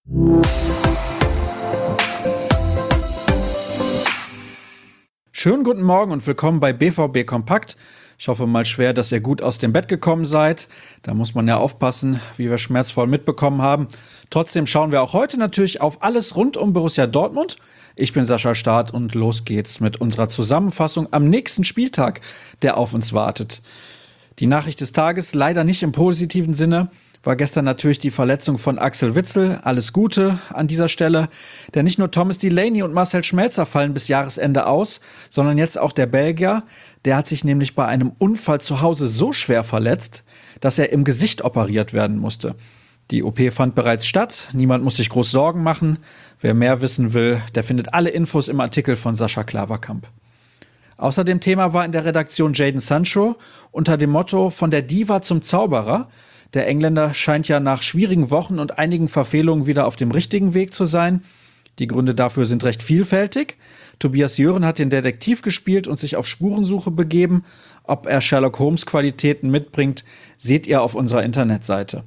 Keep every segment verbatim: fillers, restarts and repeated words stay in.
Schönen guten Morgen und willkommen bei B V B Kompakt. Ich hoffe mal schwer, dass ihr gut aus dem Bett gekommen seid. Da muss man ja aufpassen, wie wir schmerzvoll mitbekommen haben. Trotzdem schauen wir auch heute natürlich auf alles rund um Borussia Dortmund. Ich bin Sascha Staat und los geht's mit unserer Zusammenfassung am nächsten Spieltag, der auf uns wartet. Die Nachricht des Tages, leider nicht im positiven Sinne, war gestern natürlich die Verletzung von Axel Witsel. Alles Gute an dieser Stelle. Denn nicht nur Thomas Delaney und Marcel Schmelzer fallen bis Jahresende aus, sondern jetzt auch der Belgier. Der hat sich nämlich bei einem Unfall zu Hause so schwer verletzt, dass er im Gesicht operiert werden musste. Die O P fand bereits statt. Niemand muss sich groß Sorgen machen. Wer mehr wissen will, der findet alle Infos im Artikel von Sascha Klaverkamp. Außerdem Thema war in der Redaktion Jadon Sancho unter dem Motto „Von der Diva zum Zauberer". Der Engländer scheint ja nach schwierigen Wochen und einigen Verfehlungen wieder auf dem richtigen Weg zu sein. Die Gründe dafür sind recht vielfältig. Tobias Jören hat den Detektiv gespielt und sich auf Spurensuche begeben. Ob er Sherlock Holmes Qualitäten mitbringt, seht ihr auf unserer Internetseite.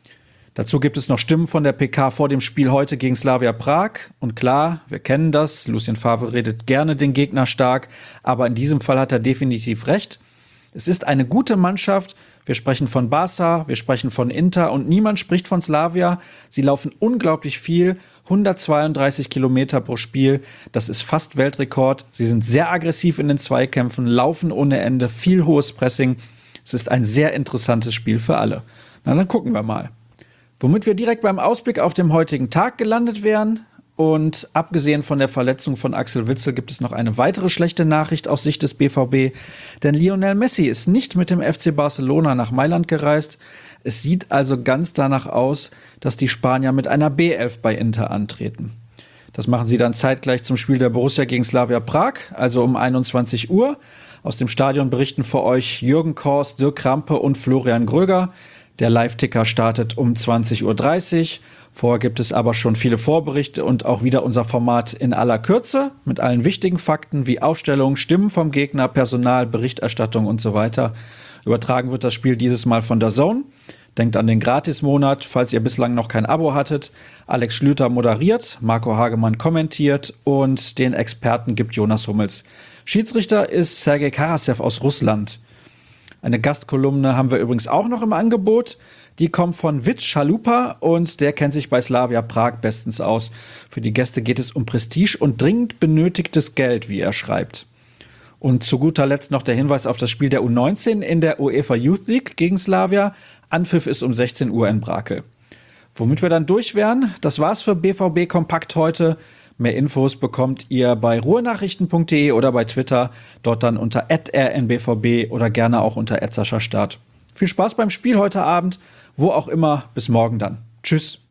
Dazu gibt es noch Stimmen von der P K vor dem Spiel heute gegen Slavia Prag. Und klar, wir kennen das, Lucien Favre redet gerne den Gegner stark, aber in diesem Fall hat er definitiv recht. Es ist eine gute Mannschaft. Wir sprechen von Barca, wir sprechen von Inter und niemand spricht von Slavia. Sie laufen unglaublich viel, hundertzweiunddreißig Kilometer pro Spiel. Das ist fast Weltrekord. Sie sind sehr aggressiv in den Zweikämpfen, laufen ohne Ende, viel hohes Pressing. Es ist ein sehr interessantes Spiel für alle. Na, dann gucken wir mal. Womit wir direkt beim Ausblick auf den heutigen Tag gelandet wären. Und abgesehen von der Verletzung von Axel Witsel gibt es noch eine weitere schlechte Nachricht aus Sicht des B V B. Denn Lionel Messi ist nicht mit dem F C Barcelona nach Mailand gereist. Es sieht also ganz danach aus, dass die Spanier mit einer B elf bei Inter antreten. Das machen sie dann zeitgleich zum Spiel der Borussia gegen Slavia Prag, also um einundzwanzig Uhr. Aus dem Stadion berichten für euch Jürgen Kors, Dirk Krampe und Florian Gröger. Der Live-Ticker startet um zwanzig Uhr dreißig. Vorher gibt es aber schon viele Vorberichte und auch wieder unser Format in aller Kürze mit allen wichtigen Fakten wie Aufstellung, Stimmen vom Gegner, Personal, Berichterstattung und so weiter. Übertragen wird das Spiel dieses Mal von D A Z N. Denkt an den Gratismonat, falls ihr bislang noch kein Abo hattet. Alex Schlüter moderiert, Marco Hagemann kommentiert und den Experten gibt Jonas Hummels. Schiedsrichter ist Sergei Karasev aus Russland. Eine Gastkolumne haben wir übrigens auch noch im Angebot. Die kommt von Vit Chalupa und der kennt sich bei Slavia Prag bestens aus. Für die Gäste geht es um Prestige und dringend benötigtes Geld, wie er schreibt. Und zu guter Letzt noch der Hinweis auf das Spiel der U neunzehn in der UEFA Youth League gegen Slavia. Anpfiff ist um sechzehn Uhr in Brakel. Womit wir dann durch wären, das war's für B V B Kompakt heute. Mehr Infos bekommt ihr bei ruhrnachrichten punkt de oder bei Twitter, dort dann unter at r n b v b oder gerne auch unter at sascha staat. Viel Spaß beim Spiel heute Abend, wo auch immer, bis morgen dann. Tschüss.